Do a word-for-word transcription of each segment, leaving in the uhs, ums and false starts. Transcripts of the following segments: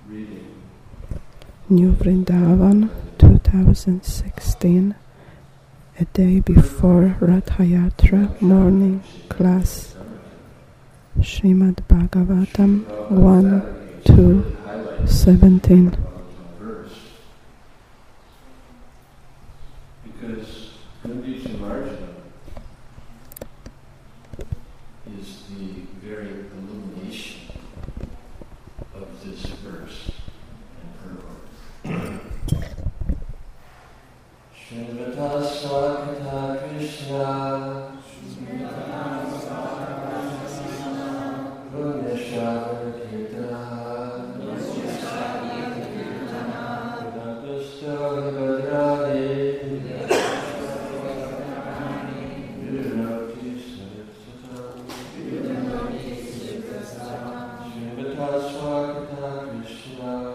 New Vrindavan, two thousand sixteen, a day before Rath Yatra morning class, Srimad Bhagavatam one, two, seventeen. Because Gundicha Marjana is the very illumination of this verse and purport. Srimata Swakata Krishna Punyashravana Kirtana Vedantastha Bhadrani Vidunoti Sarasata Srimata Swakata Krishna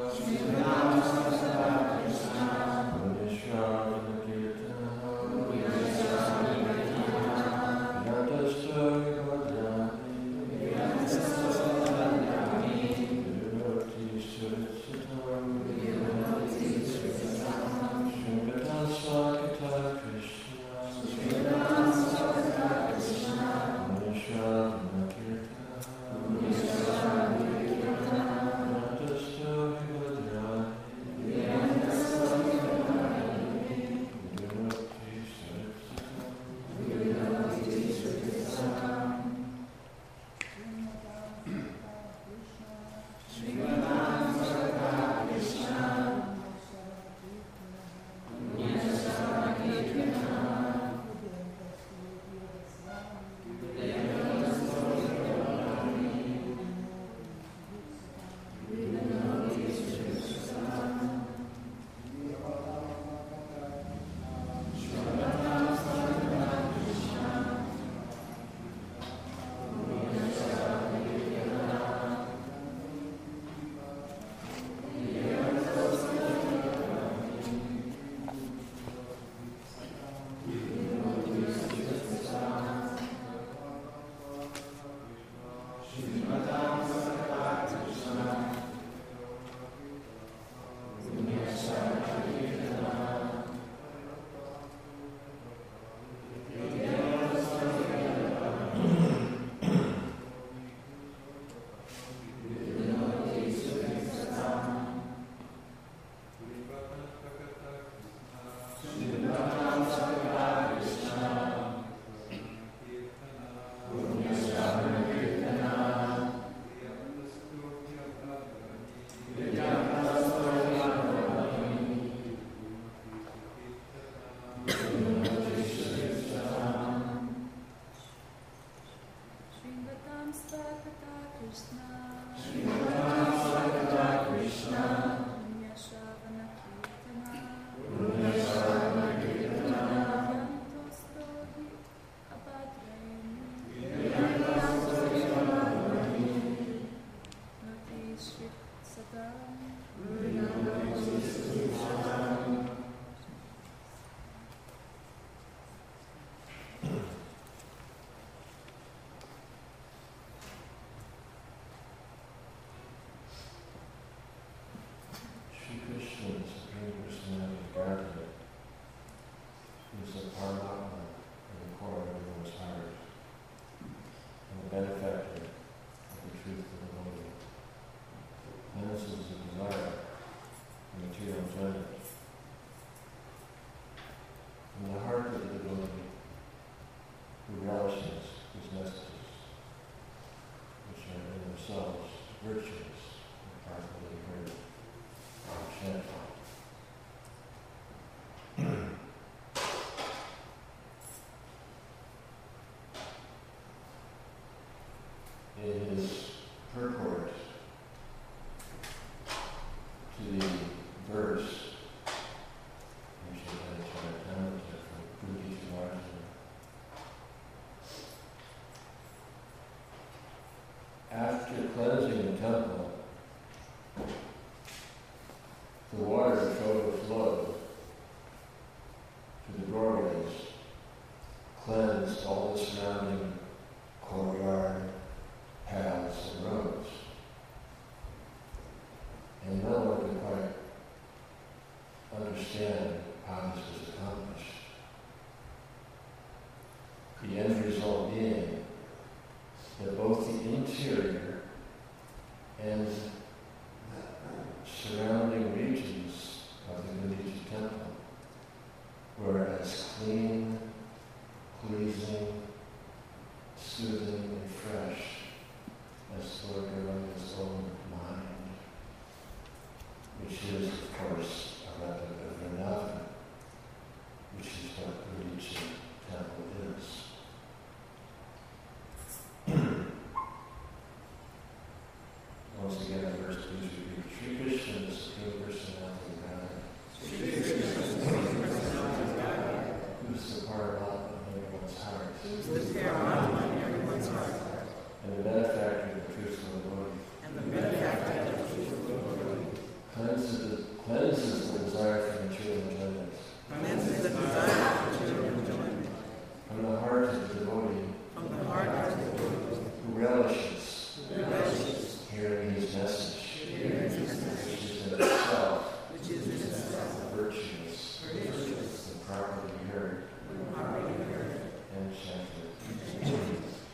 And no one could quite understand how this was accomplished. The end result being that both the interior and surrounding regions of the Gundicha temple were as clean, pleasing, soothing, and fresh as Lord Gauranga's own mind, which is, of course, a replica of Vrindavan, which is what Gundicha temple is. Once again, the verse please repeat. Sri Krishna, the Supreme Personality of God, who is the Paramatma in everyone's heart, Who's the Paramatma in everyone's heart, and the benefactor of the truthful devotee, and the benefactor of the truthful devotee, cleanses the, cleanses the desire for material enjoyment, cleanses the desire for material enjoyment, from the heart of the devotee, from the heart of the devotee, who relishes, who relishes hearing his message, hearing his message, which is in itself which is in itself virtuous, virtuous, and properly heard and properly heard, and chanted.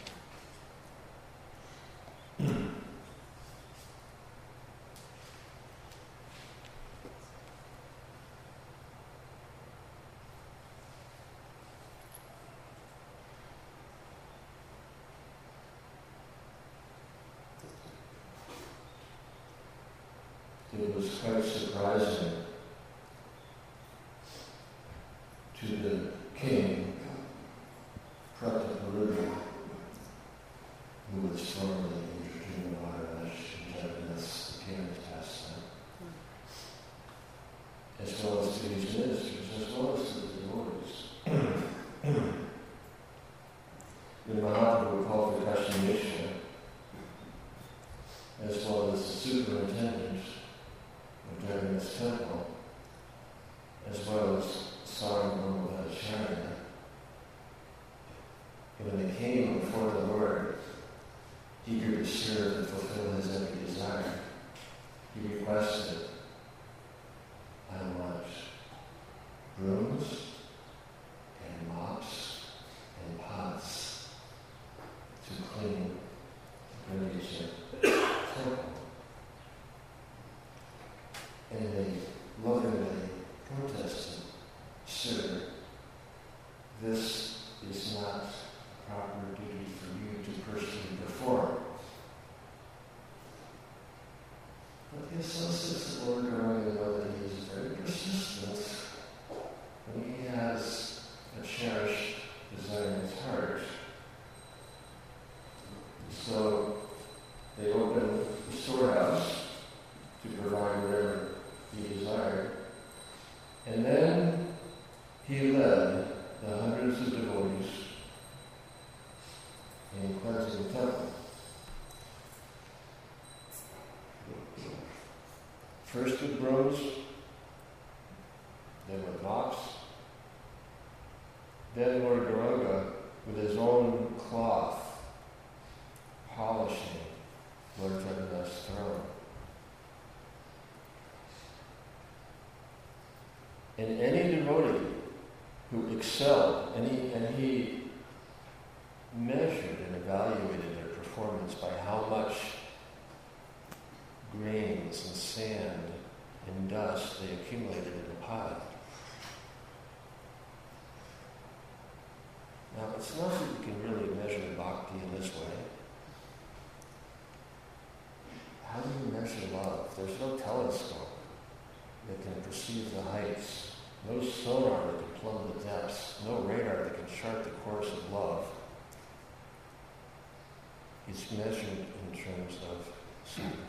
It was quite surprising to the king, Prataparudra, who was formerly Indra Maharaj in Jagannath's king's pastime, as well as to his ministers, as well as to the devotees. The Mahaprabhu called for Kashyamishra, as well as the superintendent of Jagannath's temple, as well as Sarvabhauma Bhattacharya. And when they came before the Lord, eager to serve and fulfill his every desire, he requested, I want brooms and mops and pots to clean the Gundicha temple. And they lovingly protested, Sir, this is not a proper duty for you to personally perform. But the associates of Lord Gauranga know that he is very persistent, and he has a cherished desire in his heart. So they opened the storehouse to provide whatever he desired. And then he led the hundreds of devotees in cleansing the temple. First with brooms, then with mops, then Lord Gauranga with his own cloth polishing Lord Jagannath's throne. And any devotee who excelled, and he, and he measured and evaluated their performance by how much grains and sand and dust they accumulated in the pot. Now, it's not that you can really measure bhakti in this way. How do you measure love? There's no telescope that can perceive the heights, no sonar that can plumb the depths, no radar that can chart the course of love. It's measured in terms of sacrifice.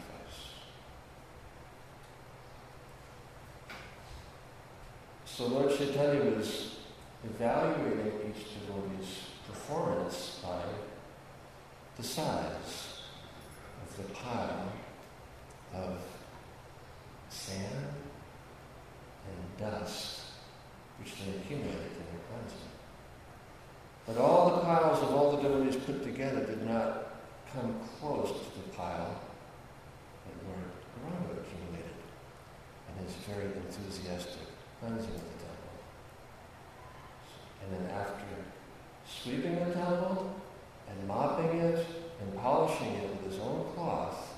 So Lord Chaitanya was evaluating each devotee's performance by the size of the pile of sand and dust which they accumulated in their cleansing. But all the piles of all the devotees put together did not come close to the pile that Lord Gauranga accumulated. very enthusiastic cleansing of the temple. And then after sweeping the temple and mopping it and polishing it with his own cloth,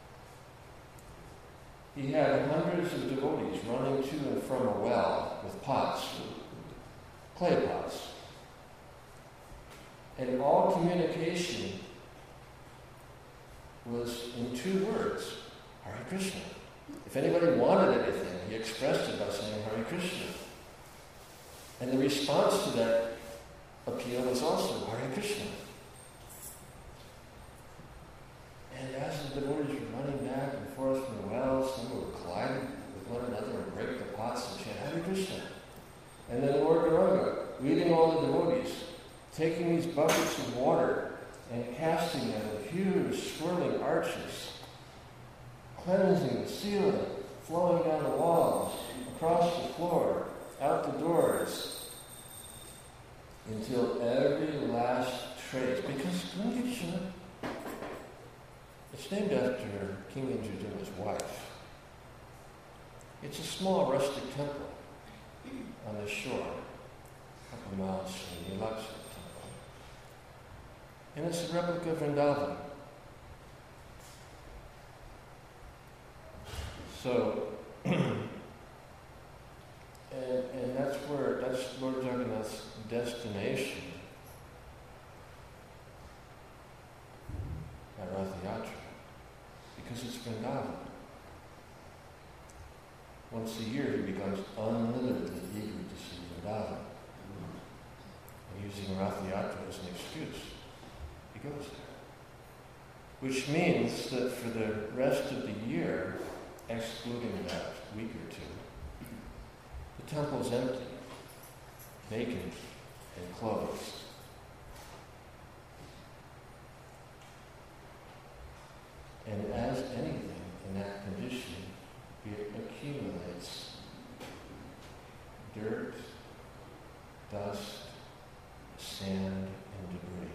he had hundreds of devotees running to and from a well with pots, clay pots. And all communication was in two words, Hare Krishna. If anybody wanted anything, he expressed it by saying Hare Krishna. And the response to that appeal was also Hare Krishna. And as the devotees were running back and forth from the wells, some would collide with one another and break the pots and chant Hare Krishna. And then Lord Gauranga, leading all the devotees, taking these buckets of water and casting them in huge swirling arches, cleansing the ceiling, flowing down the walls, across the floor, out the doors, until every last trace, because Gundicha, it's named after King Indradyumna's wife. It's a small rustic temple on the shore, a couple miles from the Lakshmi temple. And it's a replica of Vrindavan. So, and, and that's where, that's Lord Jagannath's destination at Rath Yatra, because it's Vrindavan. Once a year he becomes unlimitedly eager to see Vrindavan. And using Rath Yatra as an excuse, he goes there. Which means that for the rest of the year, excluding that week or two, the temple's empty, vacant, and closed. And as anything in that condition, it accumulates dirt, dust, sand, and debris.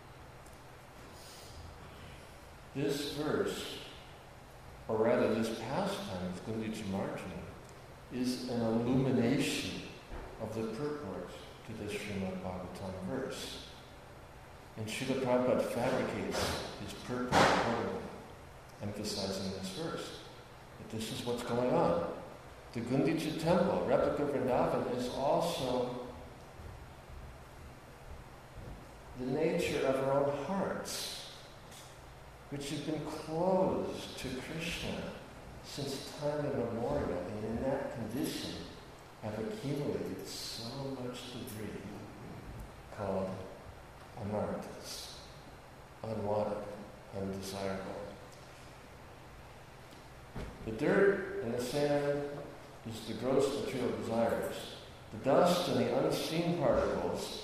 This verse, or rather this pastime of Gundicha Marjana, is an illumination of the purport to this Srimad Bhagavatam verse. And Srila Prabhupada fabricates his purport accordingly, emphasizing this verse, that this is what's going on. The Gundicha temple, replica Vrindavan, is also the nature of our own hearts, which have been closed to Krishna since time immemorial, and in that condition have accumulated so much debris called anarthas, unwanted, undesirable. The dirt and the sand is the gross material desires. The dust and the unseen particles,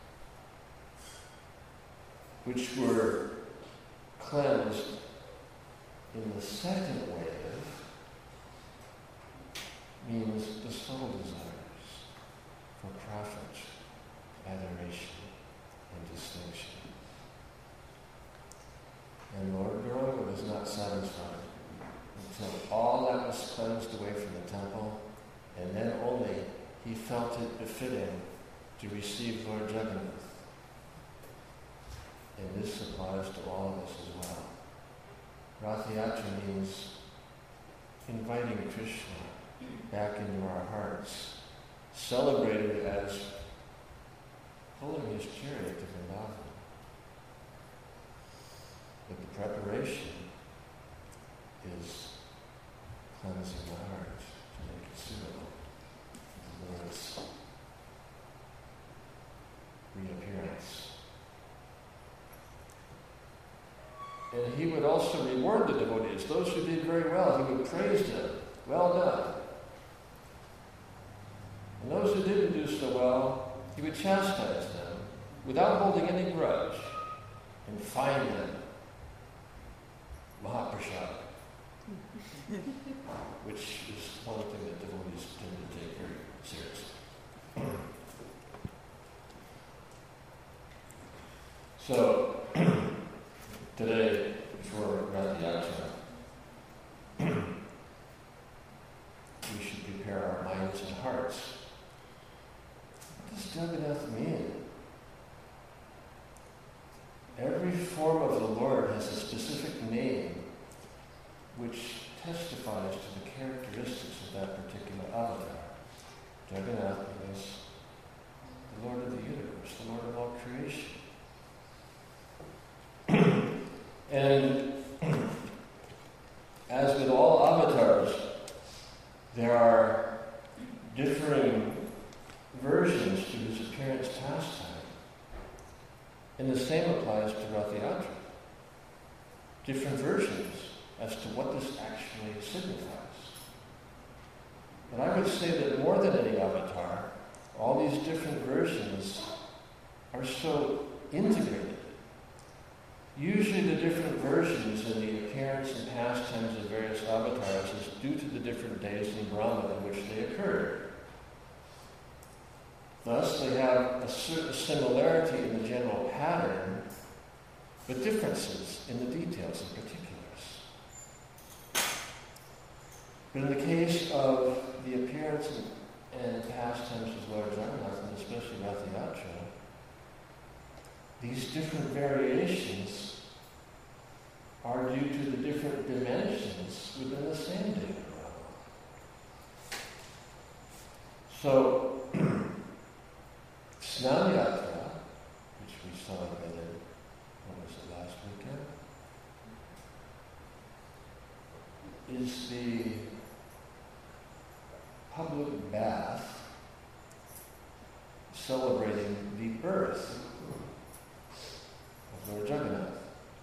which were cleansed in the second wave, means the soul desires for profit, adoration, and distinction. And Lord Gauranga was not satisfied until all that was cleansed away from the temple, and then only he felt it befitting to receive Lord Jagannath. And this applies to all of us as well. Rath Yatra means inviting Krishna back into our hearts, celebrated as pulling his chariot to Vrindavan. But the preparation is cleansing the heart to make it suitable for the Lord's reappearance. And he would also reward the devotees. Those who did very well, he would praise them. Well done. And those who didn't do so well, he would chastise them without holding any grudge and fine them. Mahaprasad. Which is one thing that devotees tend to take very seriously. So, today, before Rath Yatra, we should hearts. What does Jagannath mean? Every form of the Lord has a specific name which testifies to the characteristics of that particular avatar. Jagannath means the Lord of the universe, the Lord of all creation. And as with all avatars, there are differing versions to his appearance pastime. And the same applies to Rath Yatra. Different versions as to what this actually signifies. But I would say that more than any avatar, all these different versions are so integrated. Usually the different versions in the appearance and pastimes of various avatars is due to the different days in Brahman in which they occurred. Thus, they have a certain similarity in the general pattern, but differences in the details and particulars. But in the case of the appearance and pastimes of Lord Jagannath, and especially Rath Yatra, these different variations are due to the different dimensions within the same day. So, Snan Yatra, which we celebrated, what was it, last weekend, is the public bath celebrating the birth of Lord Jagannath.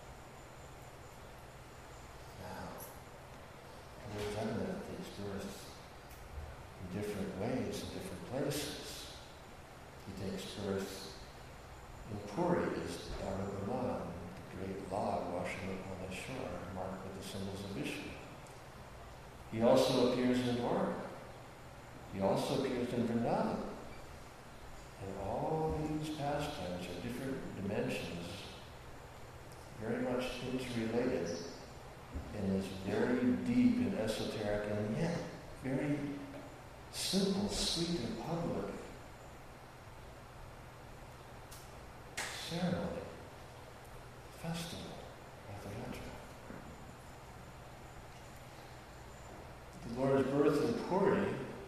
Now, Lord Jagannath takes birth in different ways, in different places. He takes birth in Puri as the Dharma, the great log washing upon the shore, marked with the symbols of Vishnu. He also appears in Dwarka. He also appears in Vrindavan. And all these pastimes are different dimensions, very much interrelated, and is very deep and esoteric, and yet very simple, sweet, and public ceremony, festival, Rath Yatra. The Lord's birth in Puri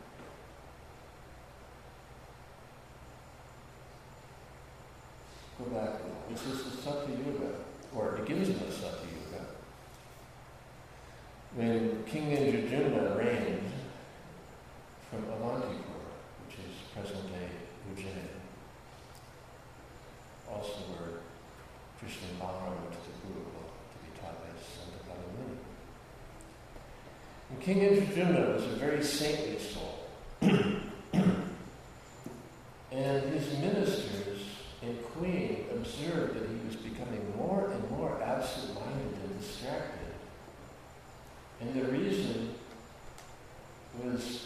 go back, this is the Satya Yuga, or it begins in the Satya Yuga, when King Indradyumna reigned from Avantipur, which is present-day Ujjain, also where Krishna and Balram went to the Gurukul to be taught by Santa Muni. And King Indradyumna was a very saintly soul. And his ministers and queen observed that he was becoming more and more absent-minded and distracted. And the reason was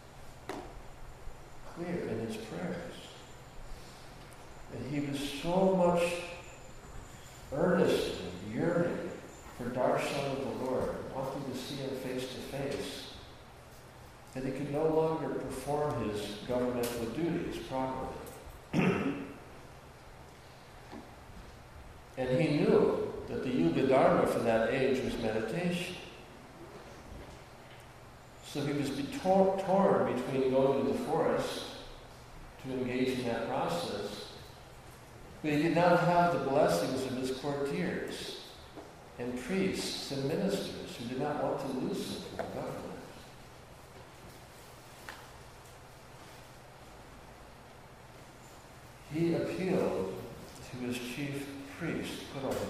clear in his prayers. That he was so much earnest and yearning for darshan of the Lord, wanting to see him face to face, that he could no longer perform his governmental duties properly. And he knew that the Yuga Dharma for that age was meditation. So he was tor- torn between going to the forest to engage in that process, but he did not have the blessings of his courtiers and priests and ministers who did not want to lose him from the government. He appealed to his chief priest, Purohit,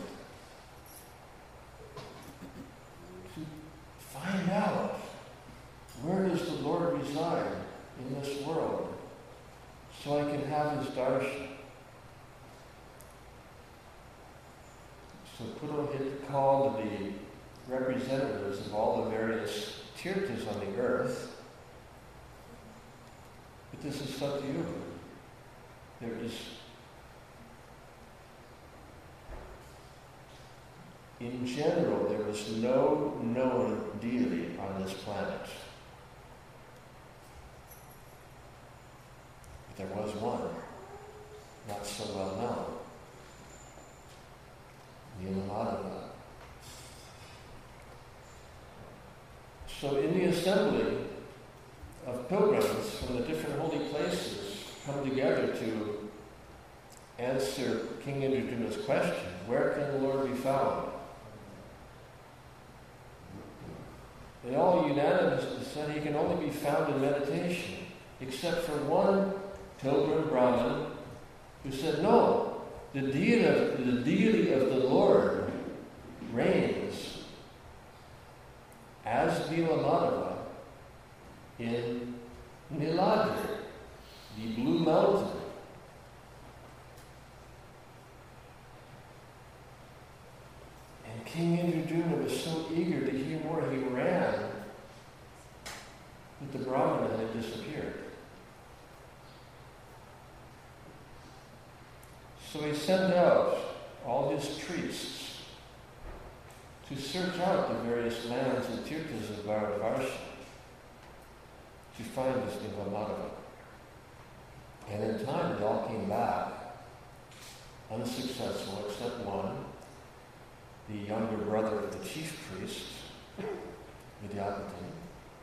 to find out where does the Lord reside in this world so I can have his darshan. So Purohit called the representatives of all the various tirthas on the earth. But this is Satya Yuga. There is, in general, there was no known deity on this planet. there was one, not so well known, Nilamadeva. So in the assembly of pilgrims from the different holy places come together to answer King Indradyumna's question, where can the Lord be found? They all unanimously said he can only be found in meditation, except for one pilgrim Brahmin who said, no, the deity of the, deity of the Lord reigns as Nilamadeva in Niladri, the Blue Mountain. And King Indradyumna was so eager to hear more, he ran, but the Brahmana had disappeared. So he sent out all his priests to search out the various lands and tirthas of Bharatvarsha to find this Nilamadeva. And in time they all came back, unsuccessful except one, the younger brother of the chief priest, Vidyapati,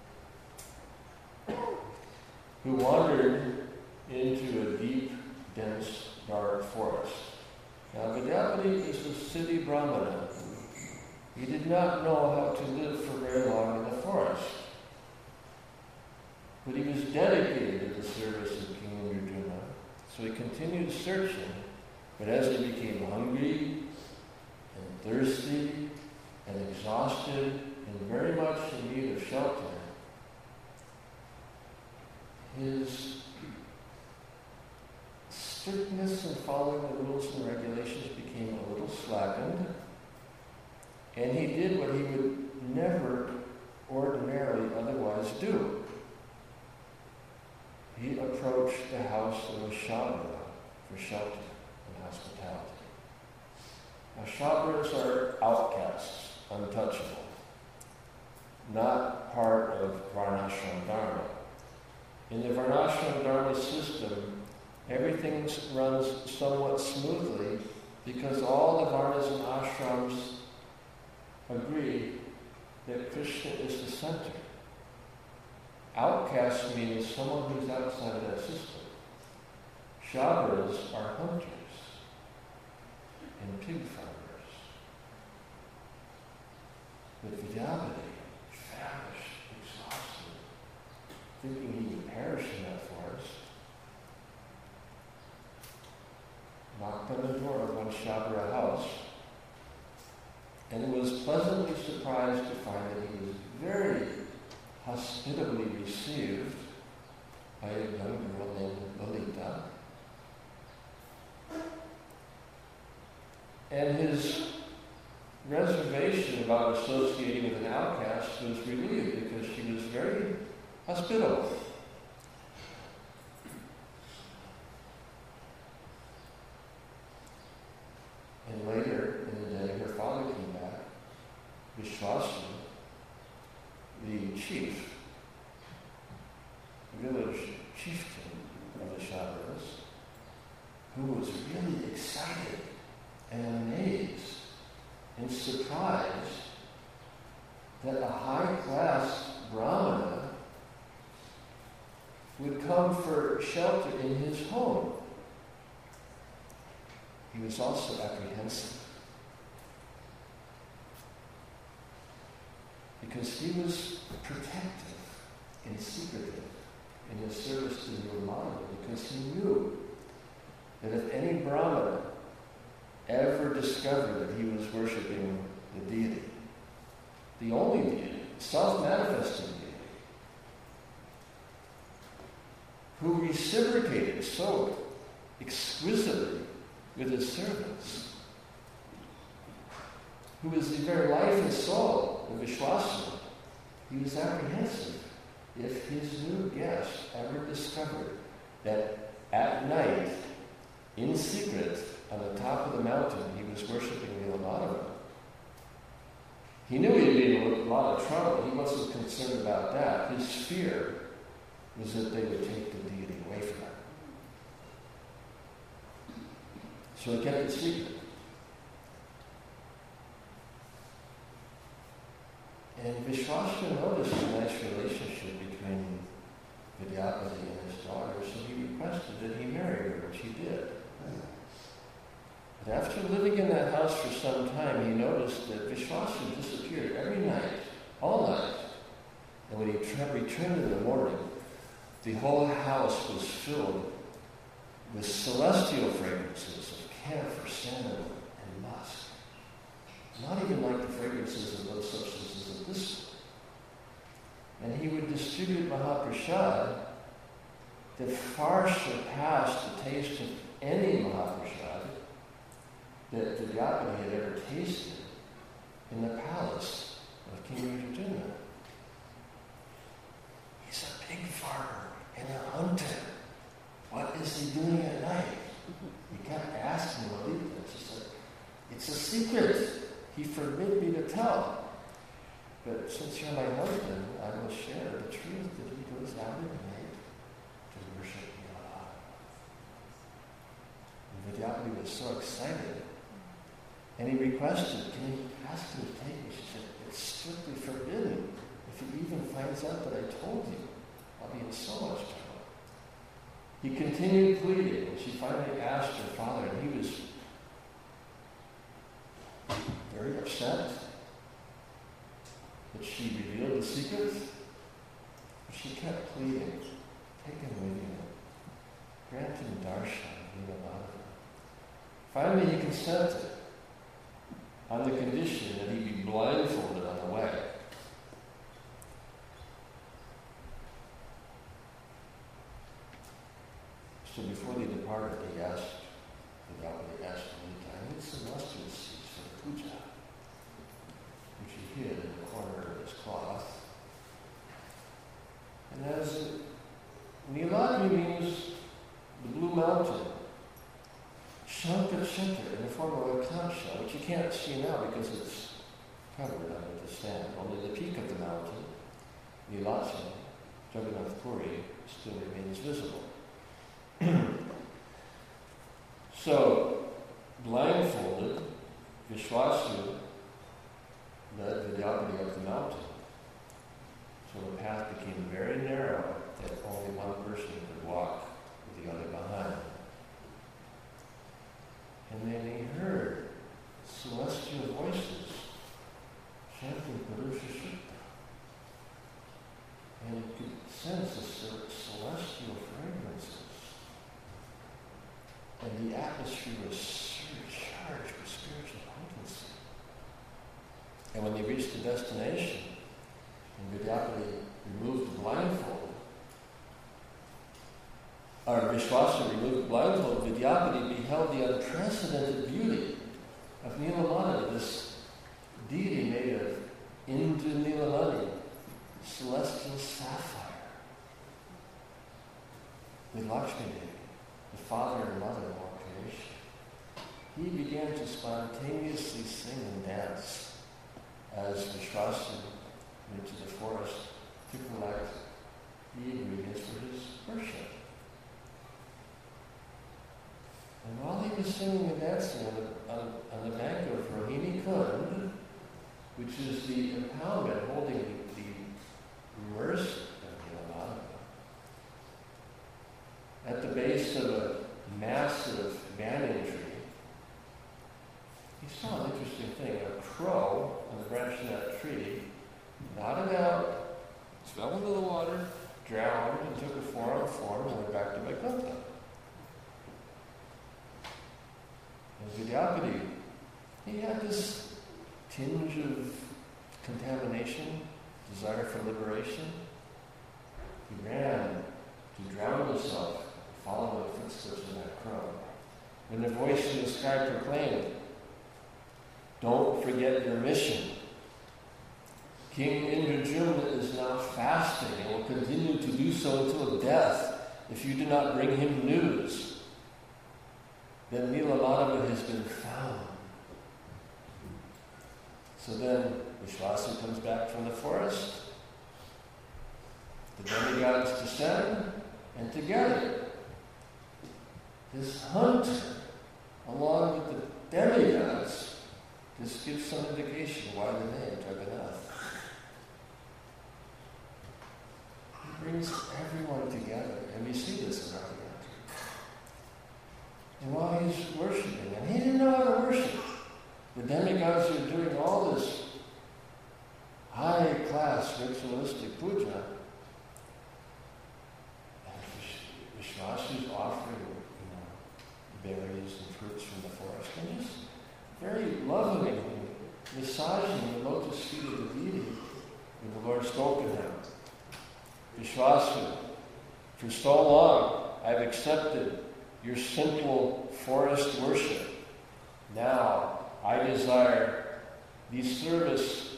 who wandered into a deep, dense, dark forest. Now Vidyapati is a city Brahmana. He did not know how to live for very long in the forest. But he was dedicated to the service of King Indradyumna, so he continued searching. But as he became hungry and thirsty and exhausted and very much in need of shelter, his strictness in following the rules and regulations became a little slackened, and he did what he would never ordinarily otherwise do. He approached the house of a Shabra for shelter and hospitality. Now, Shabras are outcasts, untouchable, not part of Varnashram Dharma. In the Varnashram Dharma system, everything runs somewhat smoothly because all the Varnas and ashrams agree that Krishna is the center. Outcast means someone who's outside of that system. Shabras are hunters and pig farmers. But Vidyapati, famished, exhausted, thinking he would perish in that forest, knocked on the door of one Shabra house and was pleasantly surprised to find that he was very hospitably received by a young girl named Lalita. And his reservation about associating with an outcast was relieved because she was very hospitable. And later in the day, her father came back, Vishwasu, the chief, village chieftain of the Shabras, who was really excited and amazed and surprised that a high-class Brahmana would come for shelter in his home. He was also apprehensive because he was protective and secretive in his service to Nilamadeva, because he knew that if any Brahmana ever discovered that he was worshipping the deity, the only deity, self-manifesting deity, who reciprocated so exquisitely with his servants, who was the very life and soul of Vishwasu, he was apprehensive if his new guest ever discovered that at night, in secret, on the top of the mountain, he was worshipping Nilamadeva. He knew he'd be in a lot of trouble. He wasn't concerned about that. His fear was that they would take the deity away from him. So he kept it secret. And Vishwasura noticed a nice relationship between Vidyapati and his daughter, so he requested that he marry her, which he did. But after living in that house for some time, he noticed that Vishwasura disappeared every night, all night. And when he tra- returned in the morning, the whole house was filled with celestial fragrances of camphor, sandalwood, and musk. Not even like the fragrances of those substances of this world. And he would distribute Mahaprasad that far surpassed the taste of any Mahaprasad that Vidyapati had ever tasted in the palace of King Ujjayana. He's a pig farmer and a hunter. What is he doing at night? He kept asking Lalita. She said, it's a secret. He forbid me to tell. But since you're my husband, I will share the truth that he goes out at night to worship Nilabhava. And Vidyapati was so excited. And he requested, can you ask him to take me? She said, it's strictly forbidden. If he even finds out that I told you, I'll be in so much trouble. He continued pleading, and she finally asked her father, and he was very upset that she revealed the secret. But she kept pleading, take him with you. Grant him darshan, Nilabhava. Finally he consented on the condition that he be blindfolded on the way. So before they departed, he asked, Vidyapati asked Lalita, I need some mustard seeds for the puja, which he hid in the corner of his cloth. And as Nilagiri means the blue mountain, Shankachatta in the form of a conch shell, which you can't see now because it's covered under the sand. Only the peak of the mountain, Nilacha, Jagannath Puri, still remains visible. So, blindfolded, Vishwasura led Vidyapati up the mountain. So the path became very narrow that only one person could walk with the other behind. And then he heard celestial voices chanting Purusha Sukta. And he could sense the celestial fragrances. And the atmosphere was surcharged with spiritual potency. And when they reached the destination, and Vidyapati removed the blindfold, or Vishwasura removed the blindfold, Vidyapati beheld the unprecedented beauty of Nilamani, this deity made of Indu Nilamani, celestial sapphire, with Lakshmi Devi, the father and mother of all creation. He began to spontaneously sing and dance as Vishwasura went to the forest to collect the ingredients for his worship. And while he was singing and dancing on the, on, on the bank of Rohini Kund, which is the impoundment holding the, the mercy of Nilamani, at the base of a massive banyan tree, he saw an interesting thing. A crow on the branch of that tree nodded out, fell into the water, drowned, and took a four-armed form and went back to Vaikuntha. And Vidyapati, he had this tinge of contamination, desire for liberation. He ran to drown himself, following the footsteps of that crow. And the voice in the sky proclaimed, don't forget your mission. King Indrajumna is now fasting and will continue to do so until death if you do not bring him news that Nilamadava has been found. So then Vishwasura comes back from the forest, the demigods descend, and together this hunter along with the demigods, this gives some indication why the name Jagannath. He brings everyone together, and we see this in Rath Yatra. And while he's worshiping, and he didn't know how to worship, the demigods are doing all this high-class ritualistic puja, and Vishwasu's offering, you know, berries and fruits from the forest, and just very lovingly massaging the lotus feet of the deity when the Lord spoke to him. Vishwasu, for so long I've accepted your simple forest worship. Now I desire the service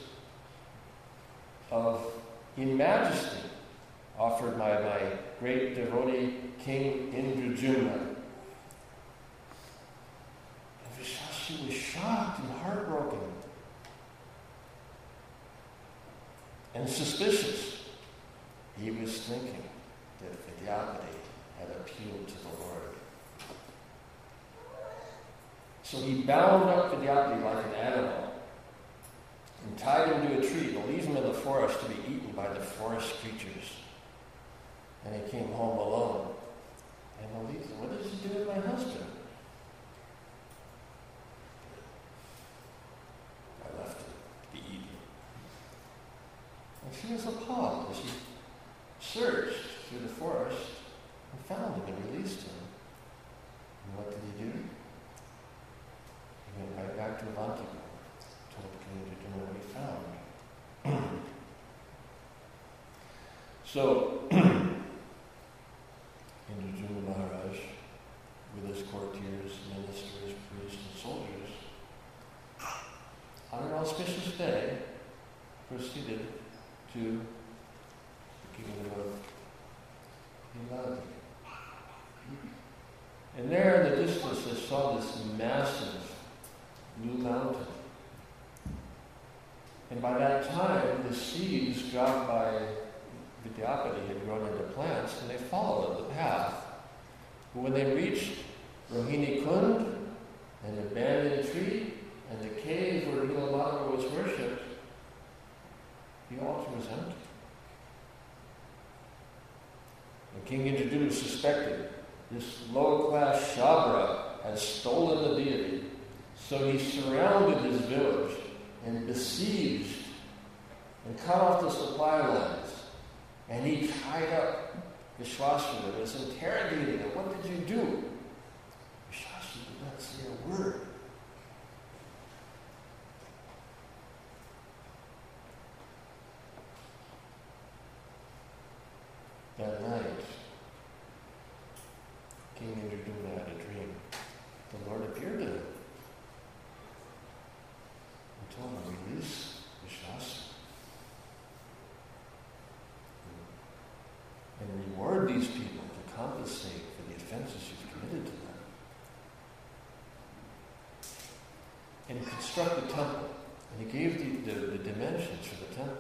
of in majesty offered by my great devotee King Indrajumna. And Vishwasu was shocked and heartbroken and suspicious. He was thinking that Vidyapati had appealed to the Lord. So he bound up Vidyapati like an animal and tied him to a tree to leave him in the forest to be eaten by the forest creatures. And he came home alone. And Lalitha, what did you do with my husband? I left him to be eaten. And she was appalled as she searched through the forest and found him and released him. And what did he do? He went right back to Avantika, told King Indrajumna what he found. So, Indrajumna Maharaj, with his courtiers, ministers, priests, and soldiers, on an auspicious day, proceeded to the kingdom of Himalayan. And there in the distance they saw this massive blue mountain. And by that time, the seeds dropped by Vidyapati had grown into plants, and they followed the path. But when they reached Rohini Kund, an abandoned tree, and the cave where Nilamadava was worshipped, the altar was empty. And King Indrajumna suspected this low-class Shabra had stolen the deity, so he surrounded his village and besieged and cut off the supply lines. And he tied up Vishwasu and was interrogating him. What did you do? Vishwasu did not say a word. That night, King Indrajumna had a dream. The Lord appeared to him and told him, release Vishwasu and reward these people to compensate for the offenses you've committed to them. And construct a temple. And he gave the, the, the dimensions for the temple.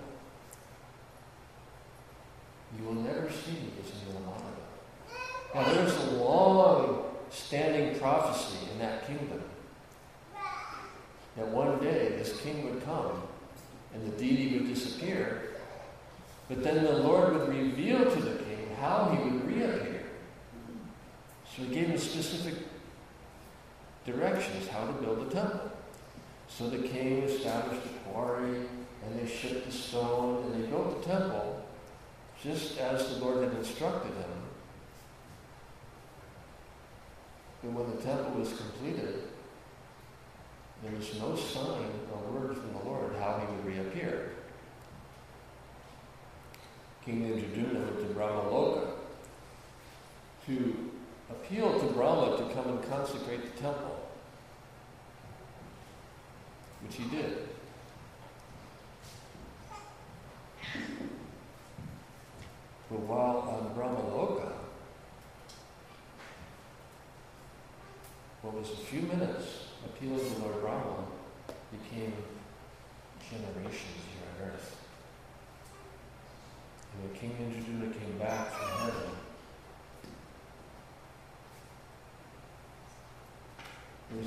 You will never see this in Nilamadava. Now there was a long standing prophecy in that kingdom that one day this king would come and the deity would disappear, but then the Lord would reveal to the king how he would reappear. So he gave him specific directions how to build a temple. So the king established a quarry, and they shipped the stone, and they built the temple just as the Lord had instructed him. But when the temple was completed, there was no sign or word from the Lord how he would reappear. King Indrajumna went to Brahmaloka to appeal to Brahma to come and consecrate the temple, which he did. But while on Brahmaloka, what was a few minutes appealing to Lord Brahma became generations here on earth. And when King Indrajumna came back from heaven, there was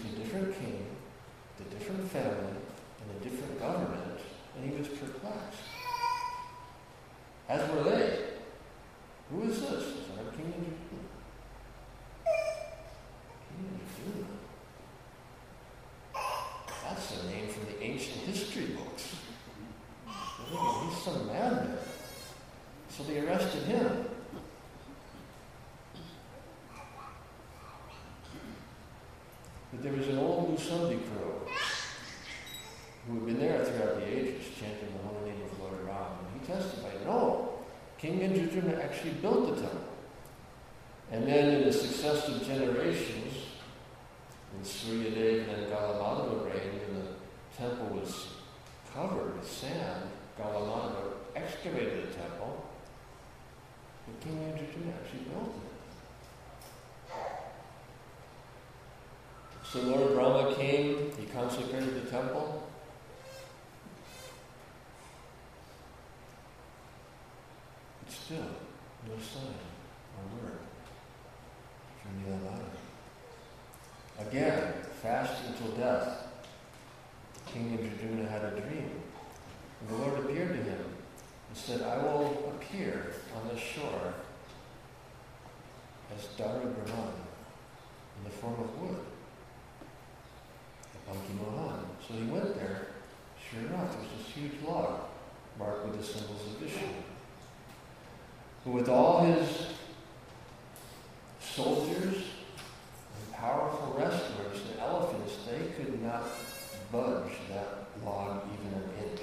as were they. Who is this? I said, I'm King Indraduna. King Indraduna? That's a name from the ancient history books. He's some madman. So they arrested him. But there was an old Musundi crow who had been there throughout the ages, chanting the holy name of Lord Ram. And he testified, no, King Indraduna actually built the temple. And then in the successive generations, when Suryadeva and Galamadava reigned and the temple was covered with sand, Galamadava excavated the temple, but King Indraduna actually built it. So Lord Brahma came, he consecrated the temple. But still, no sign or word from Nilamada. Again, fasting till death, King Indraduna had a dream. And the Lord appeared to him and said, I will appear on the shore as Daru Brahman in the form of wood. Banki Mohan. So he went there. Sure enough, there was this huge log marked with the symbols of Vishnu. But with all his soldiers and powerful wrestlers and elephants, they could not budge that log even an inch.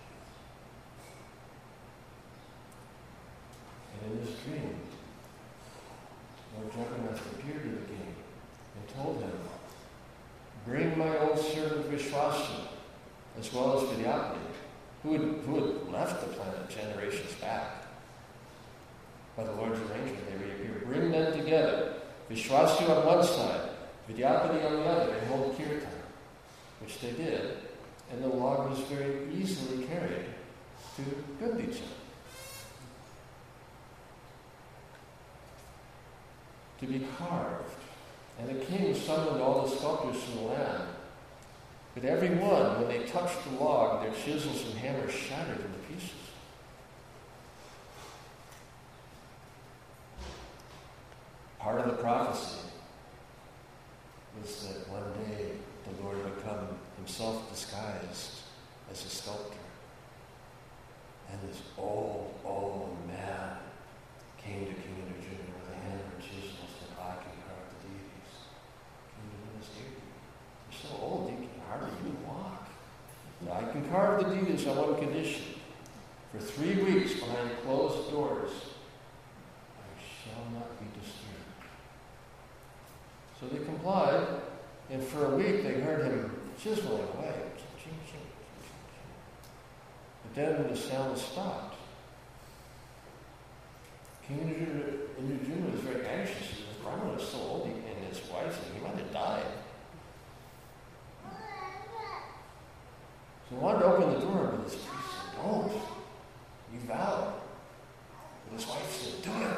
And in this dream, Lord Jagannath appeared to the king and told him, bring my old servant Vishwasya, as well as Vidyapati, who had, who had left the planet generations back. By the Lord's arrangement, they reappear. Bring them together, Vishwasya on one side, Vidyapati on the other, and hold kirtan, which they did, and the log was very easily carried to Gundicha. To be carved. And the king summoned all the sculptors from the land. But every one, when they touched the log, their chisels and hammers shattered into pieces. Part of the prophecy was that one day the Lord would come himself disguised as a sculptor. And this old, old man came to King Indraduna with a hammer and chisel and said, I can carve the deities. King Indraduna said, you're so old, you can hardly even walk. I can carve the deities on one condition. For three weeks behind closed doors, I shall not be disturbed. So they complied, and for a week they heard him chiseling away. Ching, ching, ching, ching. But then the sound stopped. King Indraduna was very anxious. His Brahma was so old, and his wife, and he might have died. So he wanted to open the door, but his priest said, don't. You vowed. But his wife said, do it.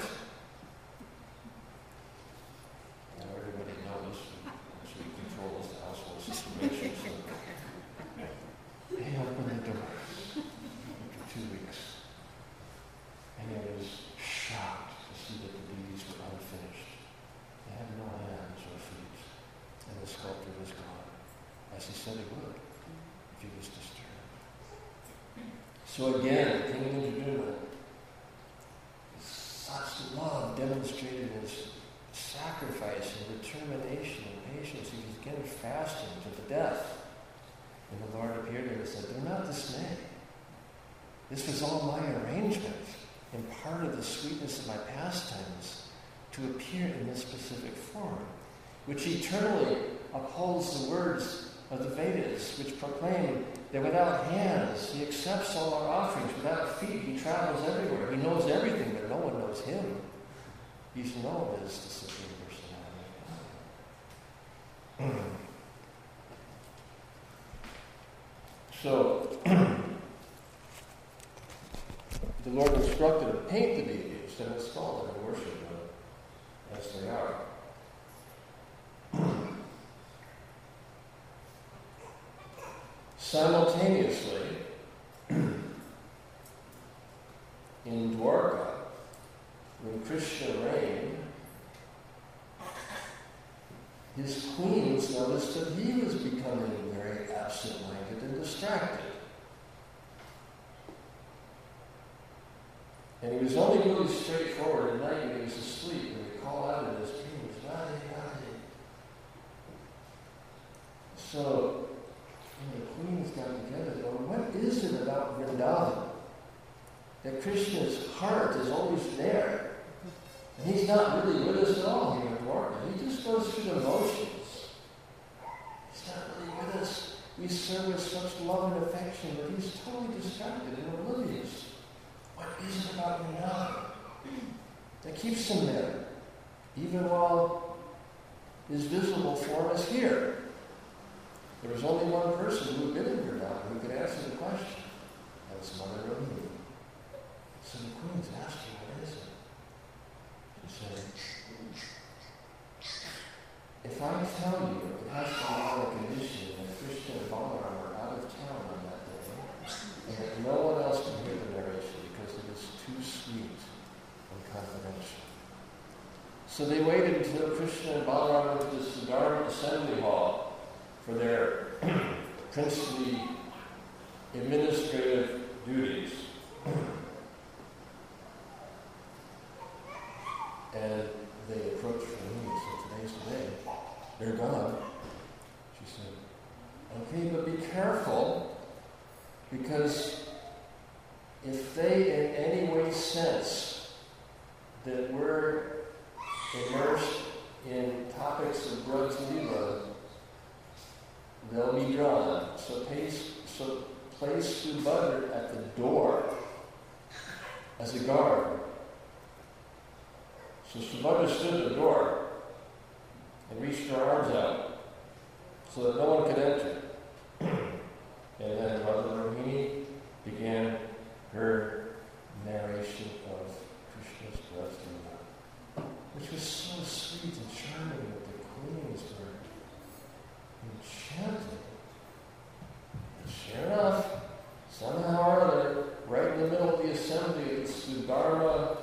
Now everybody knows, so he controls the household situation. So he opened the door after two weeks. And he was shocked to see that the deities were unfinished. They had no hands or feet. And the sculptor was gone, as he said he would, if he was disturbed. So again, King Indraduna, such love demonstrated his sacrifice and determination and patience. He was again fasting to the death. And the Lord appeared to him and said, do not dismay. This was all my arrangement and part of the sweetness of my pastimes to appear in this specific form, which eternally upholds the words of the Vedas, which proclaim that without hands, he accepts all our offerings. Without feet, he travels everywhere. He knows everything, but no one knows him. He's known as the Supreme Personality. So, the Lord instructed him to paint the deities and install them and worship them as they are. Simultaneously, in Dwarka, when Krishna reigned, his queens noticed that he was becoming very absent-minded and distracted. And he was only really straightforward at night when he was asleep, and he called out in his dreams, Radhe, Radhe. So, when the queens got together, going, what is it about Vrindavan that Krishna's heart is always there? And he's not really with us at all here in Dwarka. He just goes through the motions. He's not really with us. We serve with such love and affection, but he's totally distracted and oblivious. What is it about Vrindavan that keeps him there, even while his visible form is here? There was only one person who had been in Vrindavan who could answer the question. That was Mother Rohini. So the queens asked her, what is it? She said, if I tell you, it has to be on a condition that Krishna and Balaram are out of town on that day, and that no one else can hear the narration because it is too sweet and confidential. So they waited until Krishna and Balaram went to the Siddhartha Assembly Hall for their princely administrative duties. And they approached Rohini and said, today's the day. They're gone. She said, okay, but be careful, because if they in any way sense that we're immersed in topics of Braj Leela, they'll be drawn. So place, so place Subhadra at the door as a guard. So Subhadra stood at the door and reached her arms out so that no one could enter. And then Mother Rohini began her narration of Krishna's Braj Leela, which was so sweet and charming that the queens were enchanted. And sure enough, somehow or other, right in the middle of the assembly at the Sudharma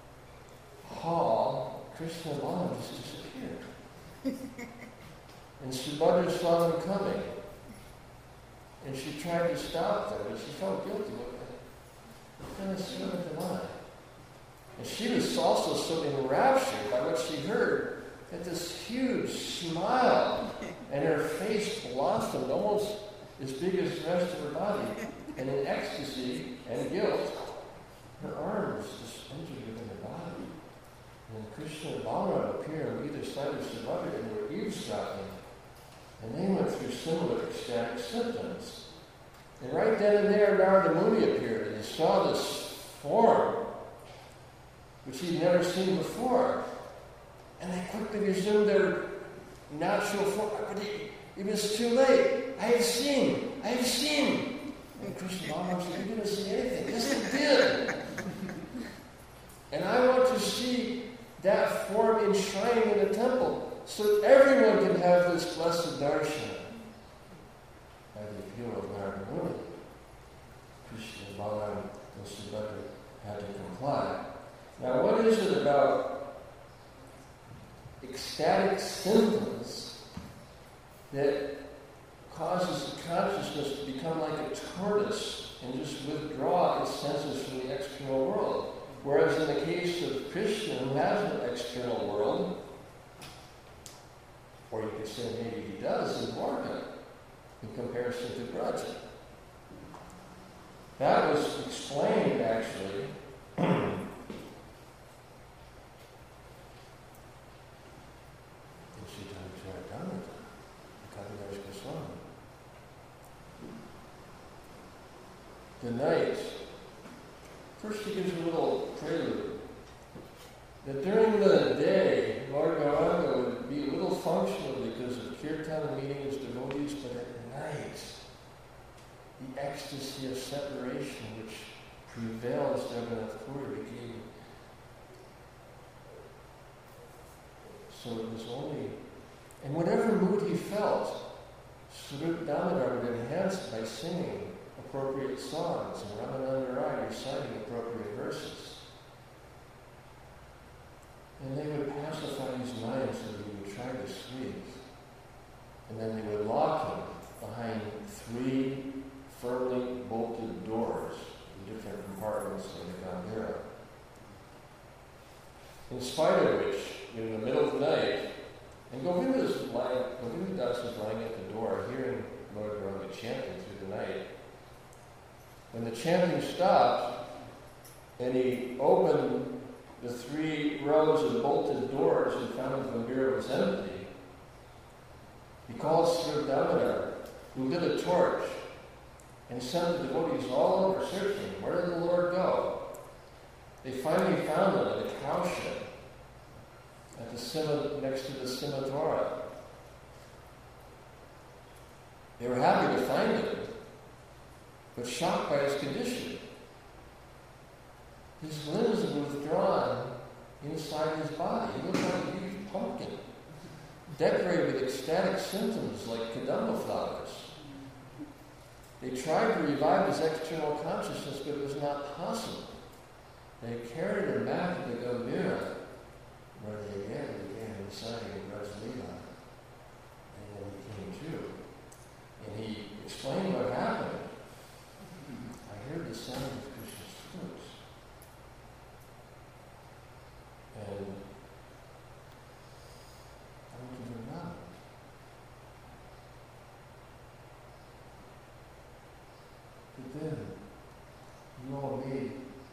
Hall, Krishna and Balaram just disappeared. And Subhadra saw them coming. And she tried to stop them, but she felt guilty. What kind of servant am I? And she was also so enraptured by what she heard that this huge smile and her face blossomed almost as big as the rest of her body. And in ecstasy and guilt, her arms suspended within her body. And Krishna and Balaram appear on either side of Subhadra and were eavesdropping. And they went through similar ecstatic symptoms. And right then and there, Narada Muni appeared, and he saw this form, which he'd never seen before. And they quickly resumed their natural form. But he, it was too late. I have seen. I have seen. And Krishna Balaram said, you didn't see anything. Yes, I did. And I want to see that form enshrined in the temple so that everyone can have this blessed darshan. By the appeal of Narada Muni, Krishna, Balaram, and Subhadra had to comply. Now, what is it about ecstatic symptoms that causes the consciousness to become like a tortoise and just withdraw its senses from the external world? Whereas in the case of Krishna, who has no external world, or you could say maybe he does in Dwarka, in comparison to Braja. That was explained, actually, in Chaitanya Charitamrita, Kaviraj Goswami. The night, first he gives a little prelude, that during the day, Lord Gauranga would be a little functional because of kirtan and meeting his devotees, but at night, the ecstasy of separation which prevails Jagannath Puri became. So it was only, and whatever mood he felt, Swarup Damodar would enhance it by singing appropriate songs, and Ramananda Rai reciting appropriate verses. And they would pacify his mind so that he would try to sleep. And then they would lock him behind three firmly bolted doors in different compartments of the Gambhira. In spite of which, in the middle of the night, and Govinda is lying, Govinda Das is lying at the door, hearing Lord Gauranga chanting through the night. When the chanting stopped, and he opened the three rows of bolted doors and found the Gambhira was empty, he called Sri Damodar, who lit a torch and sent the devotees all over searching. Where did the Lord go? They finally found him in a cowshed at the Sima, next to the Simadwara. They were happy to find him, but shocked by his condition. His limbs were withdrawn inside his body. He looked like a huge pumpkin, decorated with ecstatic symptoms like kadamba flowers. They tried to revive his external consciousness, but it was not possible. They carried him back to the Gambhira, where they again began reciting Rasalila. And then he came to. And he explained what happened. I heard the sound of Krishna's flute. And I went to the mountain. But then you all made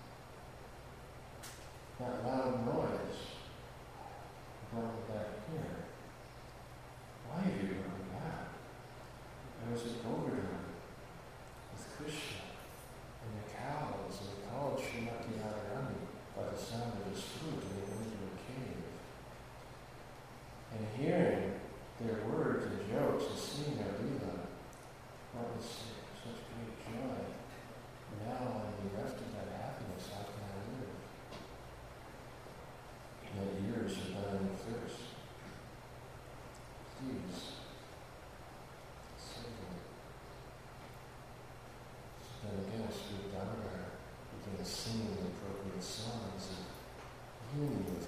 that loud noise. Brought me back here. Why have you brought me back? I was at Govardhan with Krishna and the cows, and they called Srimati Radharani by the sound of his flute, and they went into a cave. And hearing their words and jokes and seeing their Leela brought me such great joy. Now I'm bereft of that happiness. How can I live? My ears are dying of thirst. Please, save me. So then again, Sri Damodar began singing the appropriate songs of union with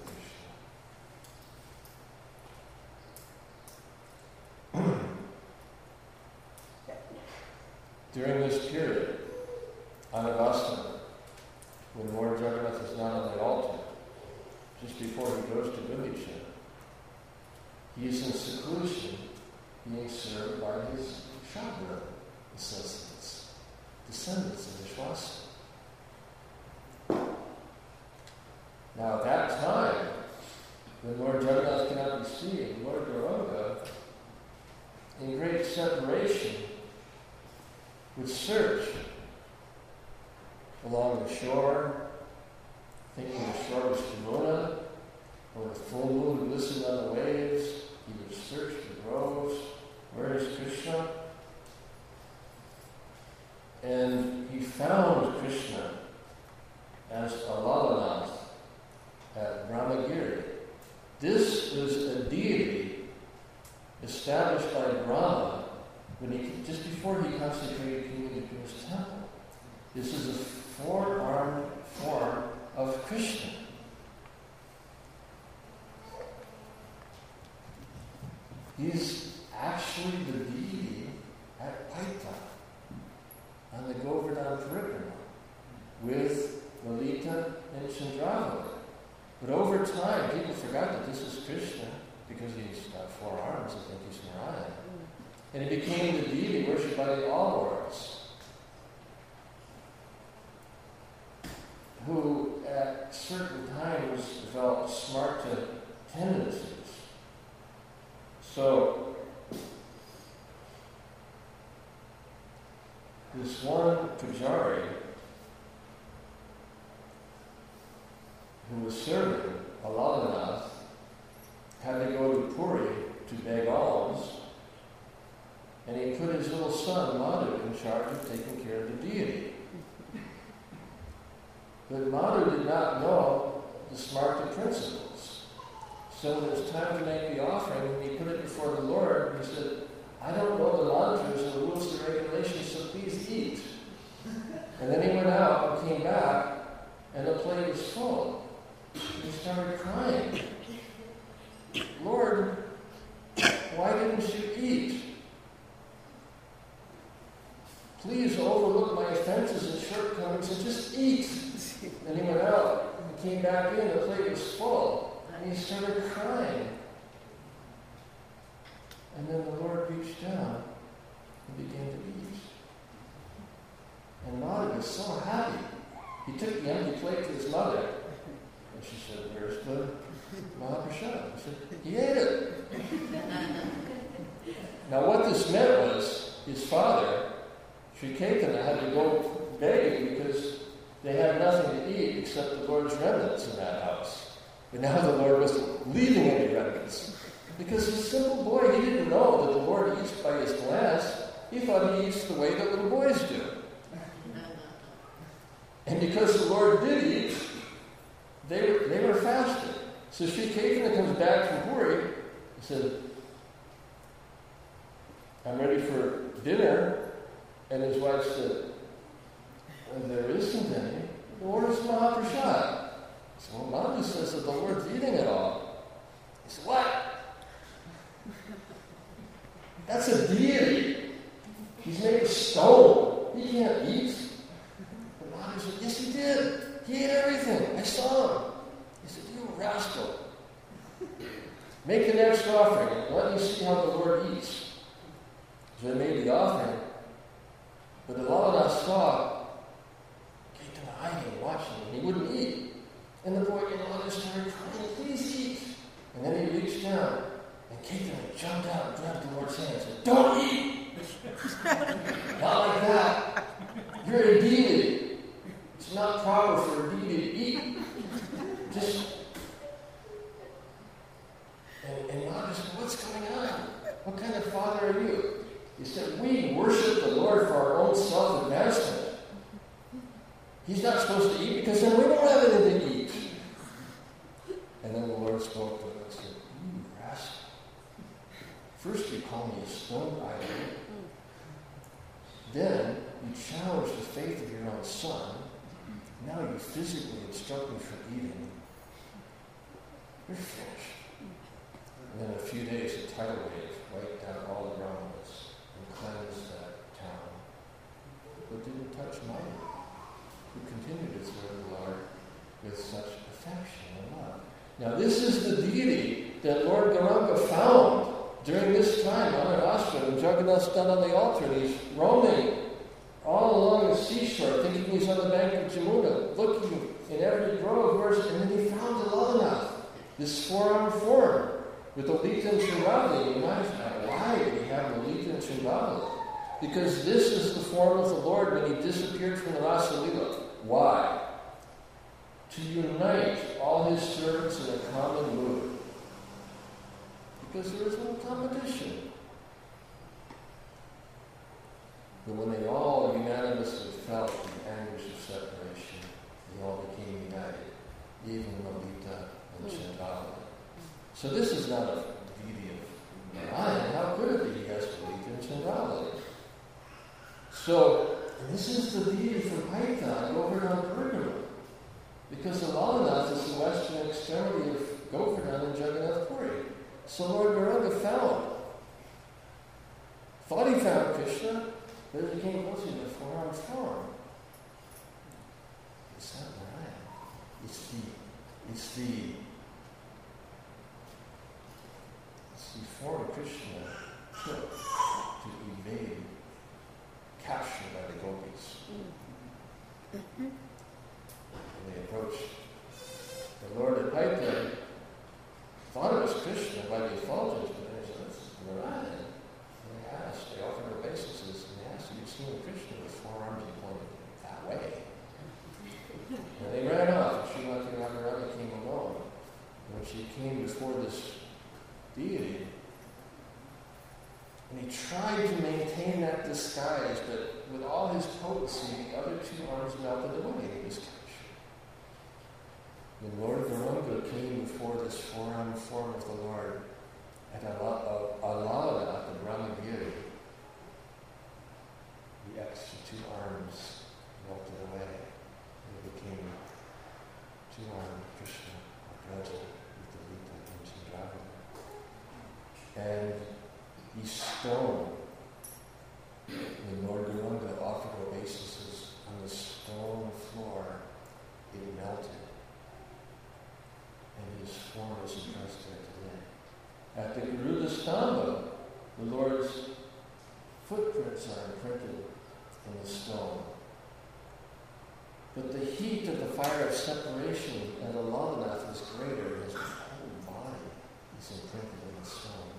Krishna. During this period, Anavastana, when Lord Jagannath is not on the altar, just before he goes to Gudicha, he is in seclusion, being served by his Shabra associates, descendants of Vishwasa. Now at that time, when Lord Jagannath cannot be seen, Lord Gauranga, in great separation, would search along the shore, thinking the shore was Yamuna, or the full moon glistened on the waves. He would search the groves. Where is Krishna? And he found Krishna as Alalanath at Brahmagiri. This is a deity established by Brahma when he, just before he consecrated King Vishnu's temple. This is a four-armed form of Krishna. He's actually the deity at Paita on the Govardhan Parikrama with Lalita and Chandravali. But over time, people forgot that this is Krishna because he's got four arms. I think he's Narayana. And he became the deity worshipped by the all-lords, who at certain times developed smarta tendencies. So, this one Pujari who was serving Alalanath had to go to Puri to beg alms, and he put his little son Madhu in charge of taking care of the deity. But Madhu did not know the Smarta principles. So when it was time to make the offering, when he put it before the Lord, he said, I don't know the mantras and the rules and regulations, so please eat. And then he went out and came back, and the plate was full. He started crying. Lord, why didn't you eat? Please overlook my offenses and shortcomings and just eat. And he went out and came back in, the plate was full, and he started crying. And then the Lord reached down and began to eat. And Nadi was so happy. He took the empty plate to his mother, and she said, "Where's the Mahaprasad?" He said, "He ate it." Now what this meant was, his father, Sri Caitanya, had to go begging because they had nothing to eat except the Lord's remnants in that house. But now the Lord wasn't leaving any remnants. Because he's a simple boy, he didn't know that the Lord eats by his glance. He thought he eats the way that little boys do. And because the Lord did eat, they were, they were fasting. So Sri Caitanya comes back from Puri and said, "I'm ready for dinner." And his wife said, "Well, there isn't any. Where's Mahaprasad?" He said, "Well, Mama says that the Lord's eating it all." He said, "What? That's a deity. He's made of stone. He can't eat." But Mama said, "Yes, he did. He ate everything. I saw him." He said, "You rascal. Make the next offering and let me see how the Lord eats." So they made the offering. But Lalana saw Caitanya hiding, watching him. He wouldn't eat. And the boy Lalana started crying, "Please eat." And then he reached down, and Caitanya jumped out and grabbed the Lord's hand and said, "Don't eat!" "Not like that. You're a deity. It's not proper for a deity to eat. Just..." And, and Lalana said, "What's going on? What kind of father are you?" He said, "We worship the Lord for our own self-advancement. He's not supposed to eat because then we don't have anything to eat." And then the Lord spoke to him and said, "You rascal. First you call me a stone idol. Then you challenge the faith of your own son. Now you physically instruct me for eating. You're finished." And then in a few days, a tidal wave wiped out all the Brahmanas and cleansed that town, but didn't touch Maya, who continued to serve the Lord with such affection and love. Now this is the deity that Lord Gauranga found during this time on an ashram, and Jagannath stood on the altar, and he's roaming all along the seashore, thinking he's on the bank of Jamuna, looking in every grove, where's, and then he found Lalanath, this four-armed form, with Lalita and Shambhavi. And I thought, why did he have Lalita and Shambhavi? Because this is the form of the Lord when he disappeared from the Rasa Lila. Why? To unite all his servants in a common mood. Because there was no competition. But when they all unanimously felt the anguish of separation, they all became united, even Lalita and Shambhavi. So this is not a deity of Narayan. How could it be? He has Lalita and Shambhavi. So this is the deity from Python over on Pergamum. Because the Lalanath is the western extremity of Govardhan and Jagannath Puri. So Lord Gauranga found. Thought he found Krishna, but as he came closer to the four-armed form, it's not Narayan. It's the, it's the, it's the form Krishna took to evade capture by the gopis. Mm-hmm. And they approached the Lord at Python, thought it was Krishna by the effulgence, but then he said, "This is Narayan." And they asked, they offered obeisances, and they asked, "Have you seen Krishna with four arms?" He pointed that way. And they ran off, and Srimati Radharani came alone. And when she came before this deity, and he tried to maintain that disguise, but with all his potency, the other two arms melted away, and he was captured. When Lord Gauranga came before this four-armed form of the Lord at Alalana at the Brahmagiri, the extra two arms melted away. They became two-armed Krishna, Raja, Vitalita, and Chandravana. And he stoned. When Lord Gauranga offered obeisances on the stone floor, it melted. And his form is impressed there today. At the Garuda Stamba, the Lord's footprints are imprinted in the stone. But the heat of the fire of separation at Aladanath is greater. His whole body is imprinted in the stone.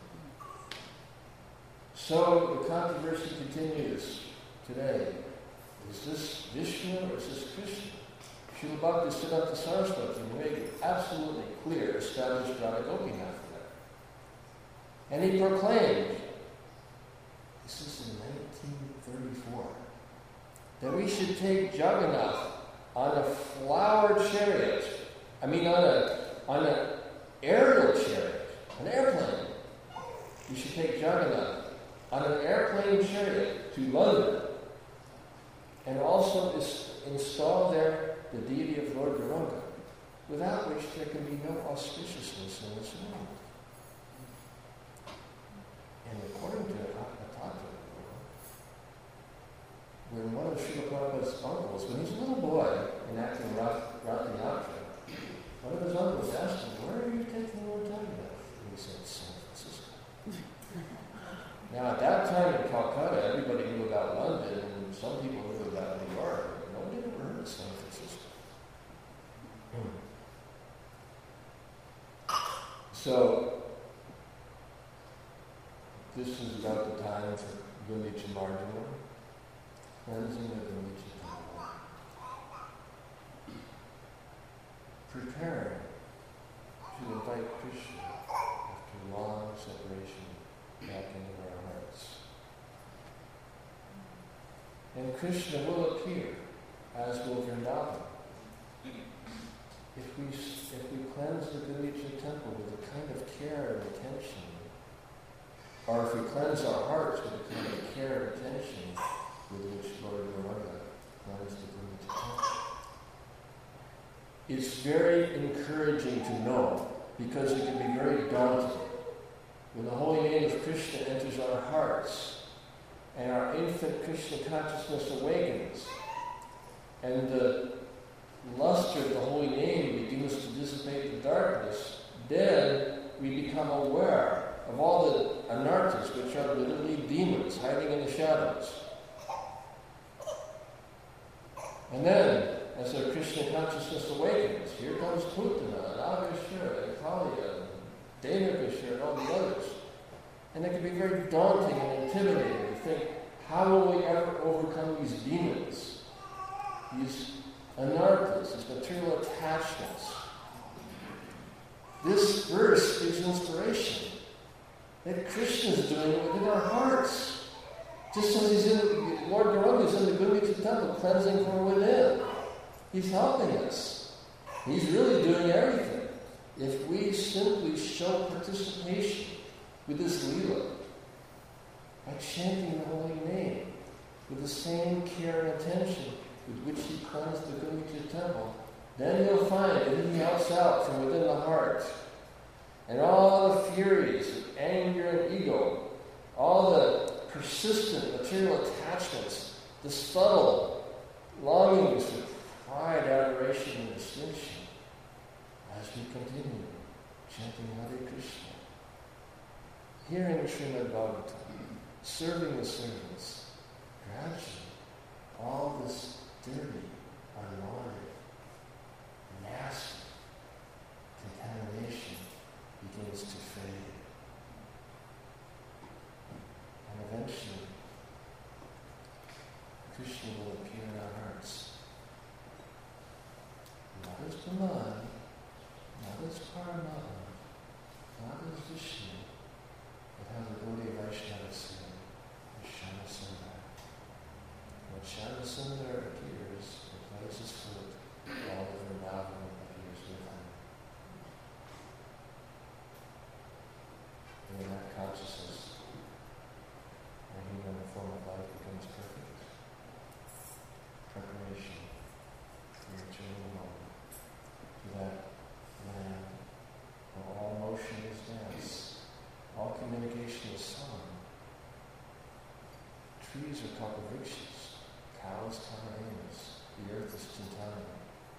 So the controversy continues today. Is this Vishnu or is this Krishna? Srila Bhaktisiddhanta Saraswati made it absolutely clear, established Radha Gopinath there. And he proclaimed, this is in nineteen thirty-four, that we should take Jagannath on a flowered chariot, I mean on a on an aerial chariot, an airplane. We should take Jagannath on an airplane chariot to London and also is install there the deity of Lord Gauranga, without which there can be no auspiciousness in this world. And according to Atata, when one of Srila Prabhupada's uncles, when he was a little boy enacting Rathayatra, one of his uncles asked him, where are you taking Lord Jagannath? And he said, San Francisco. Now at that time in Calcutta, everybody knew about London, and some people knew about New York, but nobody had ever heard of San Francisco. So, this is about the time for Gundicha Marjana, cleansing the Gundicha temple, preparing to invite Krishna after long separation back into our hearts. And Krishna will appear, as will Vrindavan. If we, if we cleanse the Gundicha temple with the kind of care and attention, or if we cleanse our hearts with the kind of care and attention with which Lord Gauranga cleansed the Gundicha temple, it's very encouraging to know, because it can be very daunting. When the holy name of Krishna enters our hearts, and our infant Krishna consciousness awakens, and the luster of the holy name begins to dissipate the darkness, then we become aware of all the anarthas, which are literally demons hiding in the shadows. And then, as our Krishna consciousness awakens, here comes Putana, and Agashura, and Kaliya, and Devakashura, and all the others. And it can be very daunting and intimidating to think, how will we ever overcome these demons, these anarthas, these material attachments? This verse gives inspiration that Krishna is doing it within our hearts. Just as he's in, Lord Gauranga is in the Gundicha temple cleansing from within. He's helping us. He's really doing everything. If we simply show participation with this Leela, by chanting the holy name with the same care and attention with which he cleansed the Gundicha temple, then you'll find that he helps out from within the heart. And all the furies of anger and ego, all the persistent material attachments, the subtle longings for pride, adoration, and distinction, as we continue chanting Hare Krishna, hearing Srimad Bhagavatam, serving the servants, gradually all this dirty, unwanted, nasty contamination begins to fade. And eventually, Krishna will appear in our hearts. Not as Brahman, not as Paramatma, not as Vishnu, but how the Gaudiya Vaishnavas say, as Shama Sundar. When Shama Sundar appears and plays his flute, all of Vrindavan appears with him. And in that consciousness, our human form of life becomes perfect. Preparation. kalpavrikshas, cows, kamarenas, the earth is Chintana.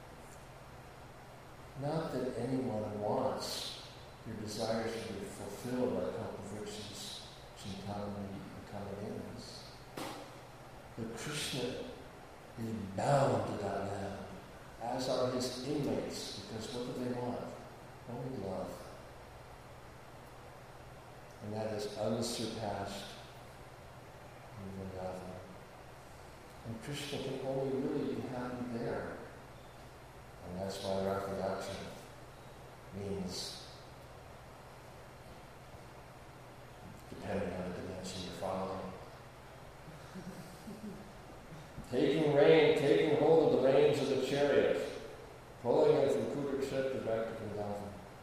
Not that anyone wants your desires to be fulfilled by kalpavrikshas, Chintana, and kamarenas. But Krishna is bound to that land, as are his inmates, because what do they want? Only love. And that is unsurpassed in Vrindavan. And Krishna can only really be happy there. And that's why Rathayatra means, depending on the dimension you're following, taking rein, taking hold of the reins of the chariot, pulling it from Kurukshetra back to Vrindavan.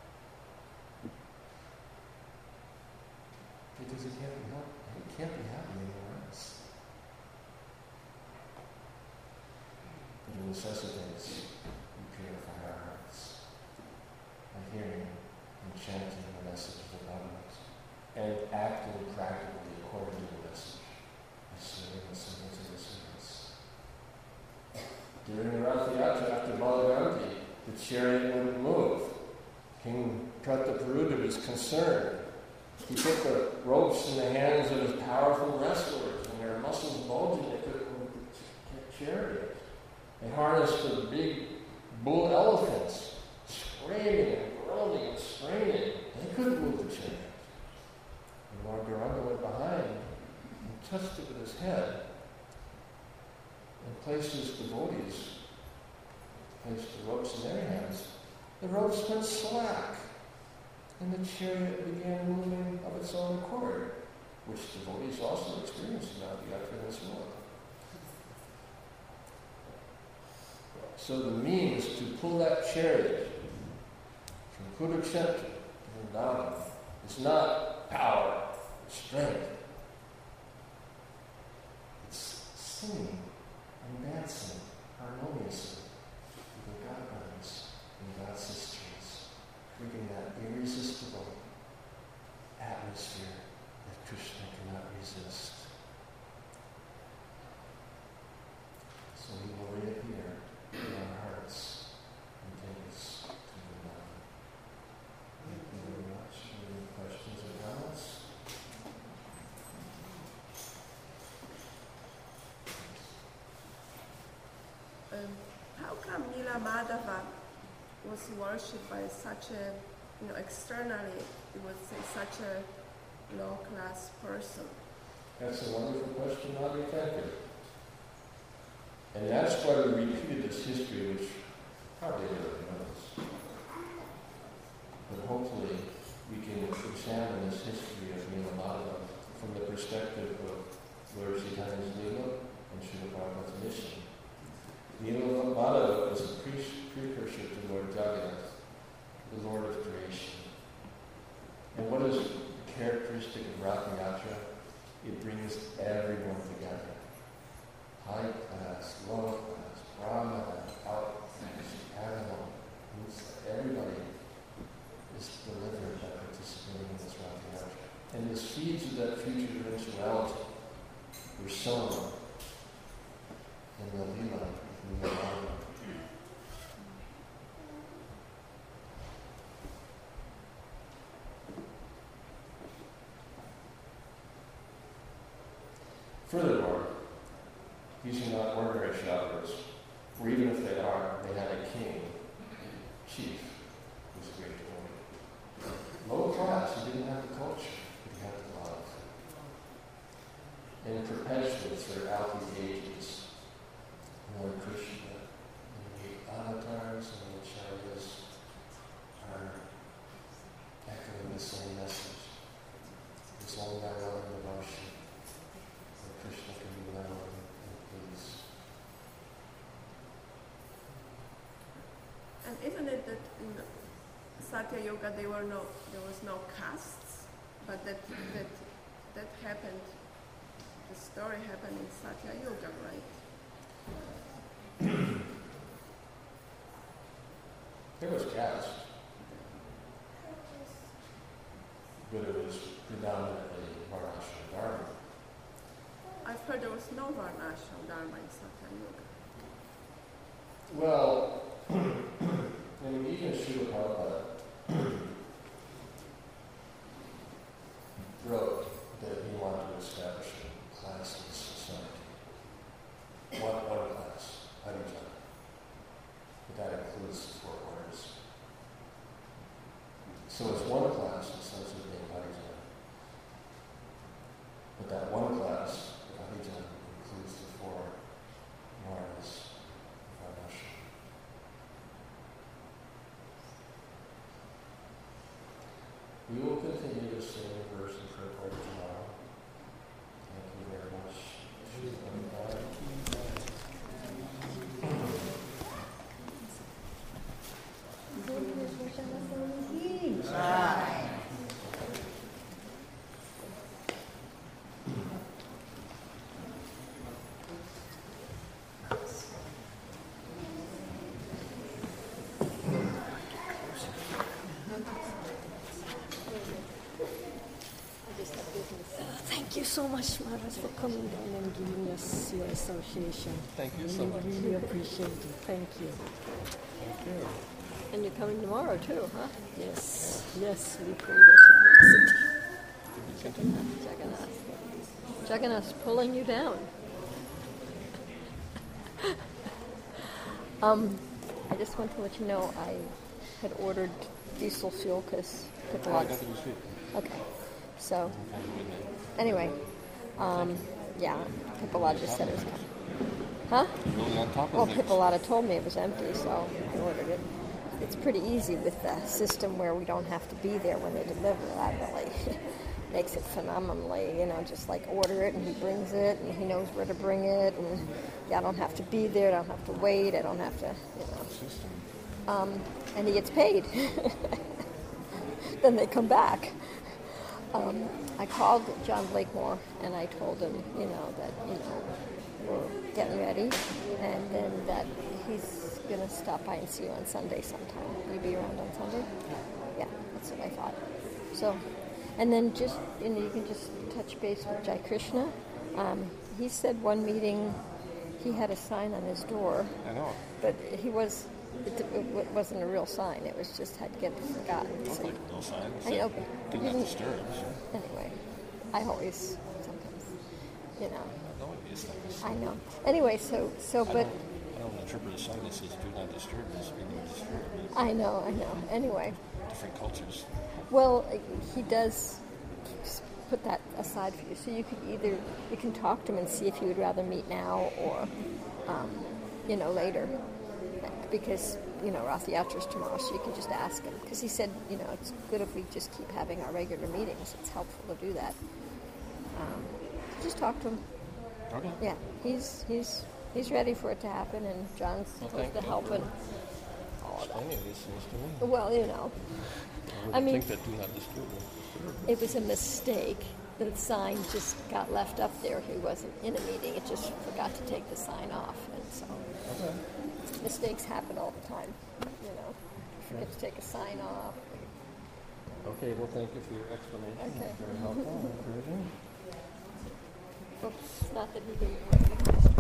Because he can't be happy. He can't be happy anywhere else. But it necessitates we purify our hearts by hearing and chanting the message of the Bhagavad and acting practically according to the message by serving the servants of the servants. During the Rath Yatra after Balaganti, the chariot wouldn't move. King Prataparudra was concerned. He put the ropes in the hands of his powerful wrestlers, and their muscles bulging, they couldn't move the chariot. They harnessed the big bull elephants, screaming and groaning and straining. They couldn't move the chariot. And Lord Gauranga went behind and touched it with his head and placed his devotees, placed the ropes in their hands. The ropes went slack. And the chariot began moving of its own accord, which devotees also experienced throughout the Yatra in this world. So the means to pull that chariot from Kurukshetra to Vrindavan is not power, strength. It's singing and dancing harmoniously with the God brothers and God sisters, creating that irresistible atmosphere that Krishna cannot resist. So he will reappear in our hearts and take us to Vrindavan. Thank you very much. Any questions or comments? Um, how come Nila Madhava was worshipped by such a, you know, externally, you would say, such a low-class person? That's a wonderful question, Madhuri. Thank you. And that's why we repeated this history, which probably everybody knows. But hopefully we can examine this history of Nila Madhava from the perspective of Lord Chaitanya's Leela and Srila Prabhupada's mission. Nila Madhava was a pre- precursor to Lord Jagannath, the Lord of creation. And what is characteristic of Rath Yatra? It brings everyone together. High class, low class, Brahmana, outcast, animal, everybody is delivered by participating in this Rath Yatra. And the seeds of that future eventuality were sown in the Leela. Furthermore, these are not ordinary showers, or even if they are, they had a king, chief, who was a great devotee. Low class, he didn't have the culture, but he had the love. And perpetually throughout the ages, Lord Krishna and the avatars and the acharyas are echoing the same message. It's all about loving devotion, where Krishna can be known and pleased. And isn't it that in Satya Yoga there were no, there was no castes, but that that that happened. The story happened in Satya Yoga, right? There was caste, but it was predominantly Varnashram Dharma. I heard there was no Varnashram Dharma in Satya Yuga. Well, I mean, even Srila Prabhupada wrote that he wanted to establish a classless society. One, one class, Harijana. But that includes four orders. So it's one class in the sense of being Harijana. But that one class, Harijana, includes the four orders. We will continue to sing a verse in prayer for tomorrow. Thank you very much. Thank you so much, Maharaj, for coming down and giving us your association. Thank you we so much. really appreciate it. Thank you. Thank you. And you're coming tomorrow too, huh? Yes. Yes, we pray that you makes it. Jagannath, Jagannath. Jagannath's pulling you down. um, I just want to let you know I had ordered diesel fuel because Oh, I got the receipt. Okay. So, anyway, um, yeah, Pippalata said it was coming. Huh? Really on top of Well, things. Pippalata told me it was empty, so I ordered it. It's pretty easy with the system where we don't have to be there when they deliver. That really makes it phenomenally, you know, just like order it and he brings it and he knows where to bring it. And yeah, I don't have to be there, I don't have to wait, I don't have to, you know. Um, and he gets paid. Then they come back. Um, I called John Blakemore and I told him, you know, that, you know, we're getting ready and then that he's going to stop by and see you on Sunday sometime. Will you be around on Sunday? Yeah, that's what I thought. So, and then just, you know, you can just touch base with Jai Krishna. Um, he said one meeting he had a sign on his door. I know. But he was... It, it wasn't a real sign. It was just had get forgotten. Looks So, like no sign. I know, but Do you not didn't- disturb. anyway, I always sometimes, you know, No, it is like this. I know. Anyway, so so, I but don't, I don't interpret a sign that says do not disturb as being disturbed. I know, I know. Anyway, Different cultures. well, he does put that aside for you, so you could either you can talk to him and see if you would rather meet now or, um, you know, later. Because, you know, Rath Yatra's tomorrow, so you can just ask him. Because he said, you know, it's good if we just keep having our regular meetings. It's helpful to do that. Um, just talk to him. Okay. Yeah, he's he's he's ready for it to happen, and John's Well, supposed thank to you. help and all of that. Explaining these things to me. Well, you know, I would I mean- think that do not disturb me. it was a mistake. The sign just got left up there. He wasn't in a meeting. It just forgot to take the sign off, and so. Okay. Mistakes happen all the time, you know. Forget to take a sign off. Okay, well, thank you for your explanation. Okay. Very helpful and encouraging. Oops, not that he didn't.